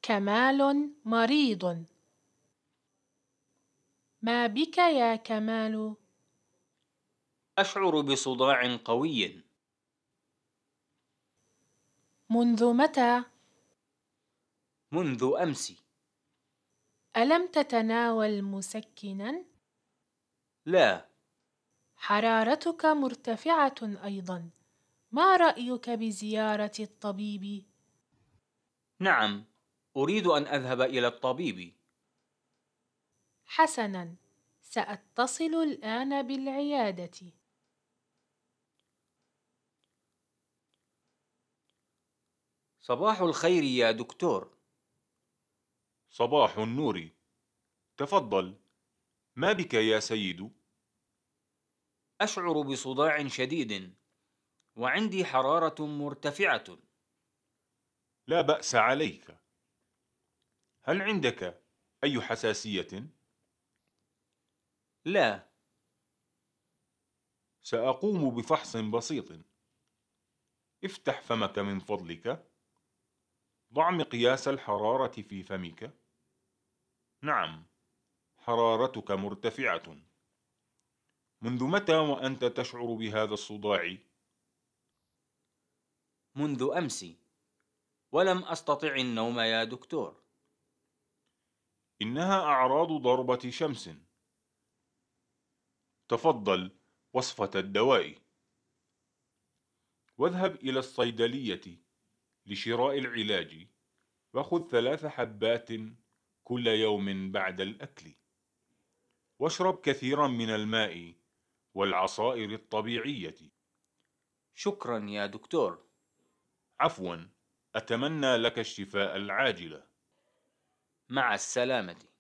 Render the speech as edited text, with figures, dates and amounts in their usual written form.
كمال مريض. ما بك يا كمال؟ أشعر بصداع قوي. منذ متى؟ منذ أمس. ألم تتناول مسكنا؟ لا. حرارتك مرتفعة أيضا. ما رأيك بزيارة الطبيب؟ نعم، أريد أن أذهب إلى الطبيب. حسنا، سأتصل الآن بالعيادة. صباح الخير يا دكتور. صباح النور. تفضل، ما بك يا سيد؟ أشعر بصداع شديد وعندي حرارة مرتفعة. لا بأس عليك. هل عندك أي حساسية؟ لا. سأقوم بفحص بسيط. افتح فمك من فضلك. ضع مقياس الحرارة في فمك. نعم، حرارتك مرتفعة. منذ متى وأنت تشعر بهذا الصداع؟ منذ أمس، ولم أستطع النوم يا دكتور. إنها أعراض ضربة شمس. تفضل وصفة الدواء، واذهب إلى الصيدلية لشراء العلاج، وخذ 3 حبات كل يوم بعد الأكل، واشرب كثيرا من الماء والعصائر الطبيعية. شكرا يا دكتور. عفوا، أتمنى لك الشفاء العاجل. مع السلامة.